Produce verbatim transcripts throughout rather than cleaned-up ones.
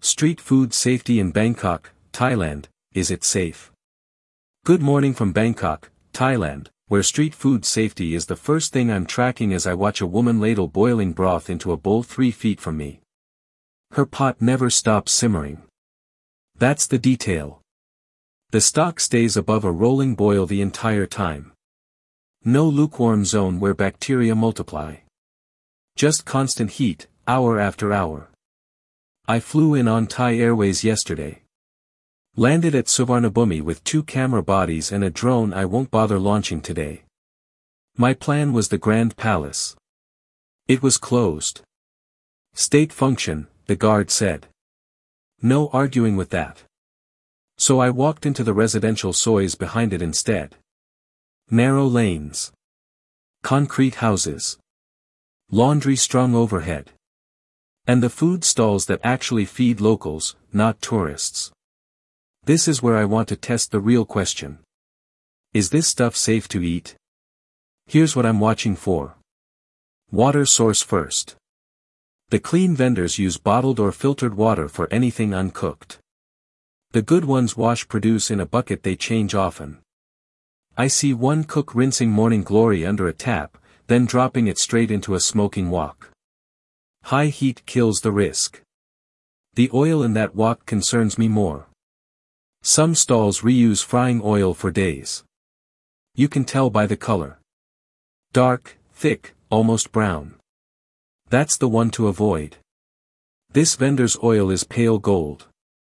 Street food safety in Bangkok, Thailand, is it safe? Good morning from Bangkok, Thailand, where street food safety is the first thing I'm tracking as I watch a woman ladle boiling broth into a bowl three feet from me. Her pot never stops simmering. That's the detail. The stock stays above a rolling boil the entire time. No lukewarm zone where bacteria multiply. Just constant heat, hour after hour. I flew in on Thai Airways yesterday. Landed at Suvarnabhumi with two camera bodies and a drone I won't bother launching today. My plan was the Grand Palace. It was closed. State function, the guard said. No arguing with that. So I walked into the residential sois behind it instead. Narrow lanes. Concrete houses. Laundry strung overhead. And the food stalls that actually feed locals, not tourists. This is where I want to test the real question. Is this stuff safe to eat? Here's what I'm watching for. Water source first. The clean vendors use bottled or filtered water for anything uncooked. The good ones wash produce in a bucket they change often. I see one cook rinsing Morning Glory under a tap, then dropping it straight into a smoking wok. High heat kills the risk. The oil in that wok concerns me more. Some stalls reuse frying oil for days. You can tell by the color. Dark, thick, almost brown. That's the one to avoid. This vendor's oil is pale gold.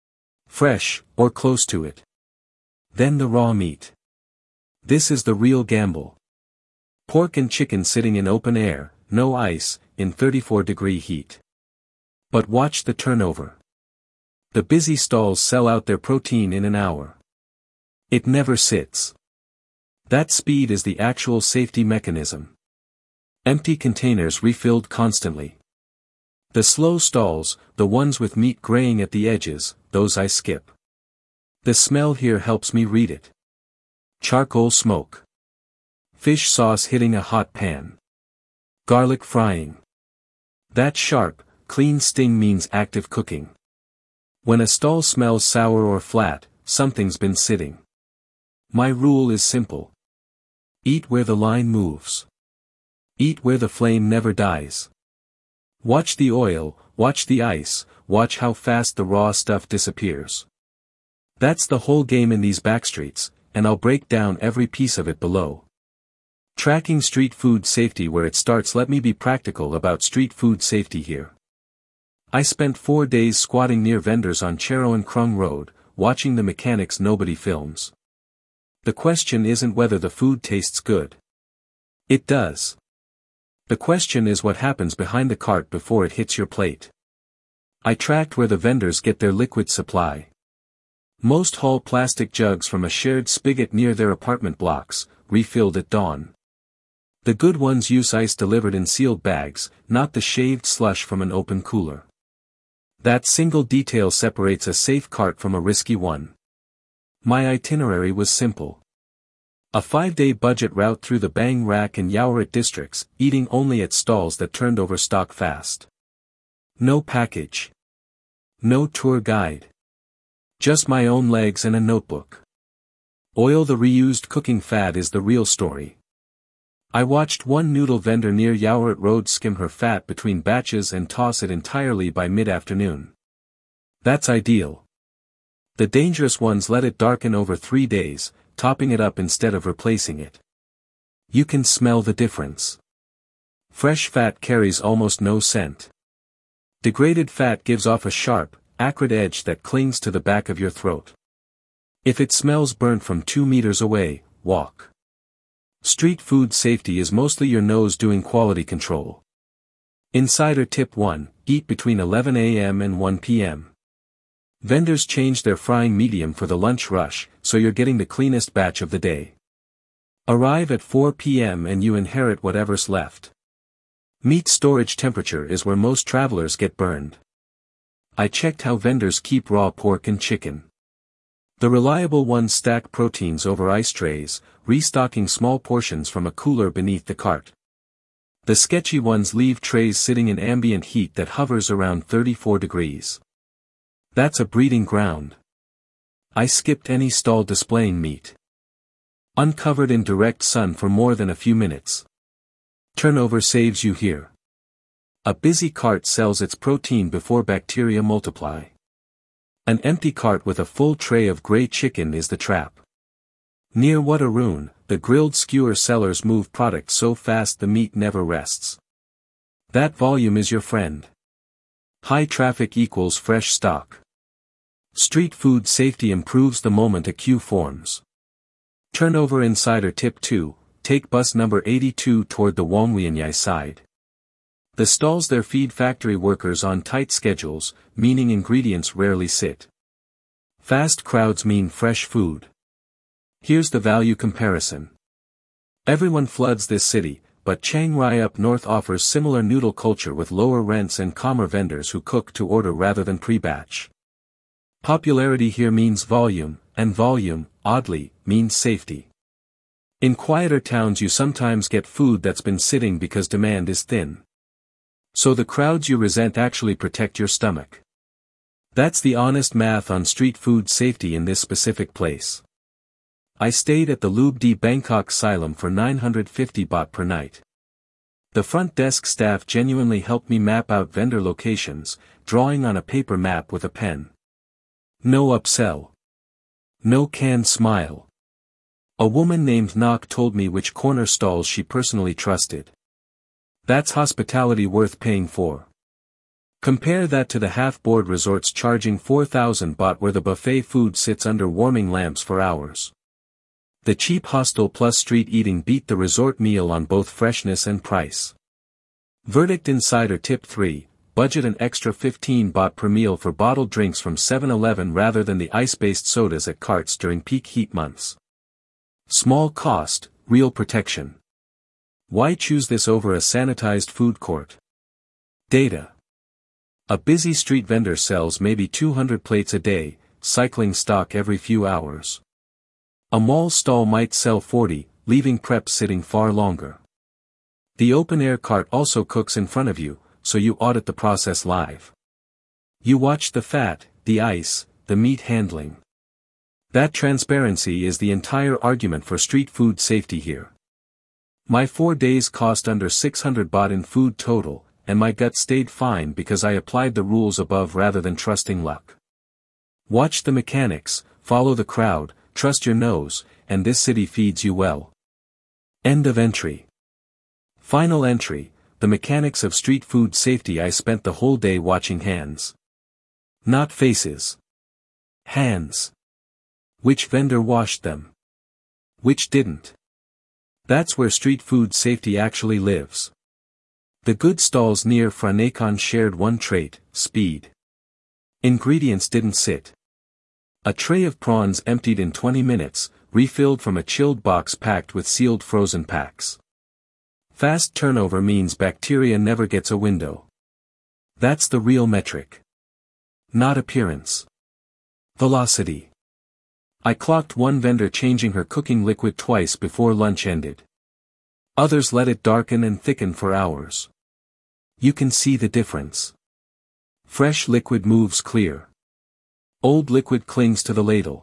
Fresh, or close to it. Then the raw meat. This is the real gamble. Pork and chicken sitting in open air, no ice, in thirty-four degree heat. But watch the turnover. The busy stalls sell out their protein in an hour. It never sits. That speed is the actual safety mechanism. Empty containers refilled constantly. The slow stalls, the ones with meat graying at the edges, those I skip. The smell here helps me read it. Charcoal smoke. Fish sauce hitting a hot pan. Garlic frying. That sharp, clean sting means active cooking. When a stall smells sour or flat, something's been sitting. My rule is simple. Eat where the line moves. Eat where the flame never dies. Watch the oil, watch the ice, watch how fast the raw stuff disappears. That's the whole game in these backstreets, and I'll break down every piece of it below. Tracking street food safety where it starts. Let me be practical about street food safety here. I spent four days squatting near vendors on Charoen Krung Road, watching the mechanics nobody films. The question isn't whether the food tastes good. It does. The question is what happens behind the cart before it hits your plate. I tracked where the vendors get their liquid supply. Most haul plastic jugs from a shared spigot near their apartment blocks, refilled at dawn. The good ones use ice delivered in sealed bags, not the shaved slush from an open cooler. That single detail separates a safe cart from a risky one. My itinerary was simple. A five-day budget route through the Bang Rak and Yaowarat districts, eating only at stalls that turned over stock fast. No package. No tour guide. Just my own legs and a notebook. Oil. The reused cooking fad is the real story. I watched one noodle vendor near Yaowarat Road skim her fat between batches and toss it entirely by mid-afternoon. That's ideal. The dangerous ones let it darken over three days, topping it up instead of replacing it. You can smell the difference. Fresh fat carries almost no scent. Degraded fat gives off a sharp, acrid edge that clings to the back of your throat. If it smells burnt from two meters away, walk. Street food safety is mostly your nose doing quality control. Insider tip one, eat between eleven a m and one p m Vendors change their frying medium for the lunch rush, so you're getting the cleanest batch of the day. Arrive at four p m and you inherit whatever's left. Meat storage temperature is where most travelers get burned. I checked how vendors keep raw pork and chicken. The reliable ones stack proteins over ice trays, restocking small portions from a cooler beneath the cart. The sketchy ones leave trays sitting in ambient heat that hovers around thirty-four degrees. That's a breeding ground. I skipped any stall displaying meat. Uncovered in direct sun for more than a few minutes. Turnover saves you here. A busy cart sells its protein before bacteria multiply. An empty cart with a full tray of grey chicken is the trap. Near Wataroon, the grilled skewer sellers move product so fast the meat never rests. That volume is your friend. High traffic equals fresh stock. Street food safety improves the moment a queue forms. Turnover insider tip two, take bus number eighty-two toward the Wongwianyai side. The stalls there feed factory workers on tight schedules, meaning ingredients rarely sit. Fast crowds mean fresh food. Here's the value comparison. Everyone floods this city, but Chiang Rai up north offers similar noodle culture with lower rents and calmer vendors who cook to order rather than pre-batch. Popularity here means volume, and volume, oddly, means safety. In quieter towns you sometimes get food that's been sitting because demand is thin. So the crowds you resent actually protect your stomach. That's the honest math on street food safety in this specific place. I stayed at the Lube di Bangkok Silom for nine hundred fifty baht per night. The front desk staff genuinely helped me map out vendor locations, drawing on a paper map with a pen. No upsell. No canned smile. A woman named Nok told me which corner stalls she personally trusted. That's hospitality worth paying for. Compare that to the half-board resorts charging four thousand baht where the buffet food sits under warming lamps for hours. The cheap hostel plus street eating beat the resort meal on both freshness and price. Verdict insider tip three, budget an extra fifteen baht per meal for bottled drinks from seven eleven rather than the ice-based sodas at carts during peak heat months. Small cost, real protection. Why choose this over a sanitized food court? Data. A busy street vendor sells maybe two hundred plates a day, cycling stock every few hours. A mall stall might sell forty, leaving prep sitting far longer. The open-air cart also cooks in front of you, so you audit the process live. You watch the fat, the ice, the meat handling. That transparency is the entire argument for street food safety here. My four days cost under six hundred baht in food total, and my gut stayed fine because I applied the rules above rather than trusting luck. Watch the mechanics, follow the crowd, trust your nose, and this city feeds you well. End of entry. Final entry, the mechanics of street food safety. I spent the whole day watching hands. Not faces. Hands. Which vendor washed them? Which didn't? That's where street food safety actually lives. The good stalls near Phra Nakhon shared one trait, speed. Ingredients didn't sit. A tray of prawns emptied in twenty minutes, refilled from a chilled box packed with sealed frozen packs. Fast turnover means bacteria never gets a window. That's the real metric. Not appearance. Velocity. I clocked one vendor changing her cooking liquid twice before lunch ended. Others let it darken and thicken for hours. You can see the difference. Fresh liquid moves clear. Old liquid clings to the ladle.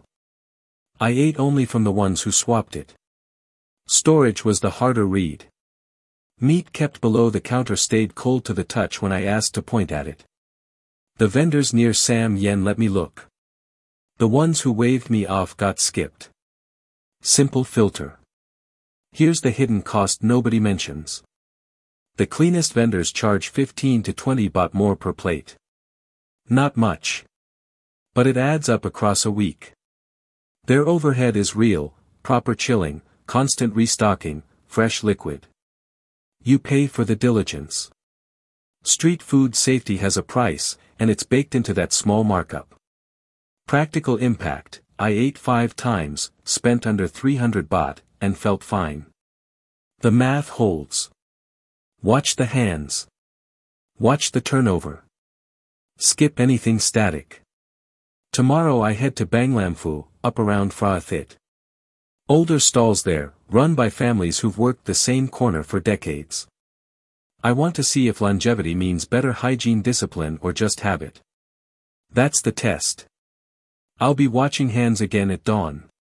I ate only from the ones who swapped it. Storage was the harder read. Meat kept below the counter stayed cold to the touch when I asked to point at it. The vendors near Sam Yen let me look. The ones who waved me off got skipped. Simple filter. Here's the hidden cost nobody mentions. The cleanest vendors charge fifteen to twenty baht more per plate. Not much. But it adds up across a week. Their overhead is real, proper chilling, constant restocking, fresh liquid. You pay for the diligence. Street food safety has a price, and it's baked into that small markup. Practical impact, I ate five times, spent under three hundred baht, and felt fine. The math holds. Watch the hands. Watch the turnover. Skip anything static. Tomorrow I head to Banglamphu, up around Phra Thit. Older stalls there, run by families who've worked the same corner for decades. I want to see if longevity means better hygiene discipline or just habit. That's the test. I'll be watching hands again at dawn.